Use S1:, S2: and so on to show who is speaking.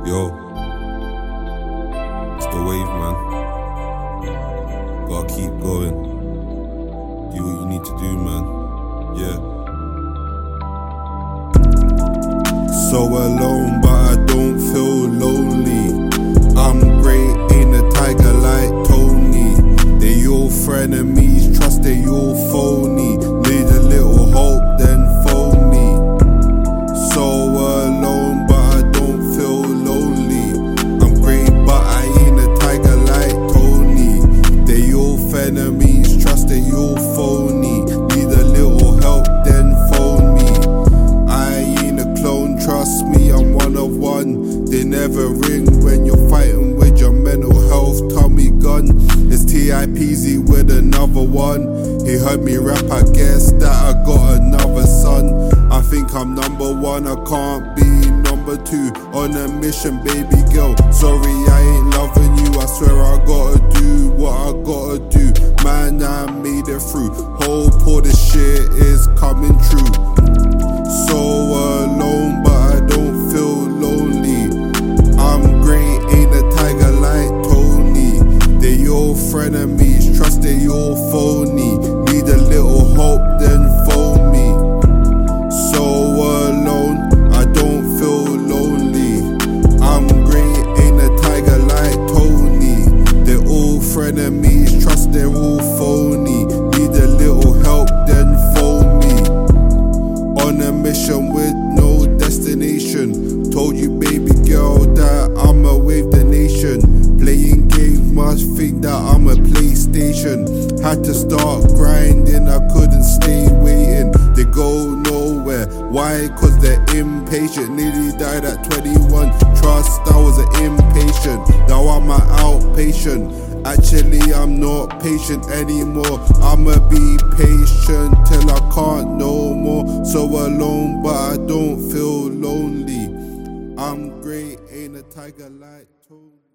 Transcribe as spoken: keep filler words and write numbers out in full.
S1: Yo, it's the wave, man. Gotta keep going. Do what you need to do, man. Yeah. So alone, but I don't feel lonely. I'm great, ain't a tiger like Tony. They all frenemies, trust they all phony. Need a little hope, then phone me. So alone, but I don't feel lonely. I'm great, but I ain't a tiger like Tony. They all frenemies, trust they all phony. Need a little help, then phone me. I ain't a clone, trust me, I'm one of one. They never ring when you're fighting with your mental health Tommy gun. It's T I P Z with another one. He heard me rap, I guess that I got another son. I think I'm number one, I can't be number two. On a mission, baby girl, sorry I ain't loving you. I swear I gotta do what I gotta do. Man, I made it through. Hope all this shit is coming true. So alone, but I don't feel lonely. I'm great, ain't a tiger like Tony. They all frenemies, trust they all phony. Need a little hope, then phone me. So alone, I don't feel lonely. I'm great, ain't a tiger like Tony. They're all frenemies, trust they're all phony. Need a little help, then phone me. On a mission with no destination. Told you baby girl that I'ma wave the nation. Playing games must think that I'm a PlayStation. Had to start grinding, I couldn't stay waiting. They go nowhere, why? Cause they're impatient. Nearly died at twenty-one, trust I was an impatient. Now I'm an outpatient. Actually I'm not patient anymore. I'ma be patient till I can't no more. So alone but I don't feel lonely. I'm great, ain't a tiger like Tony.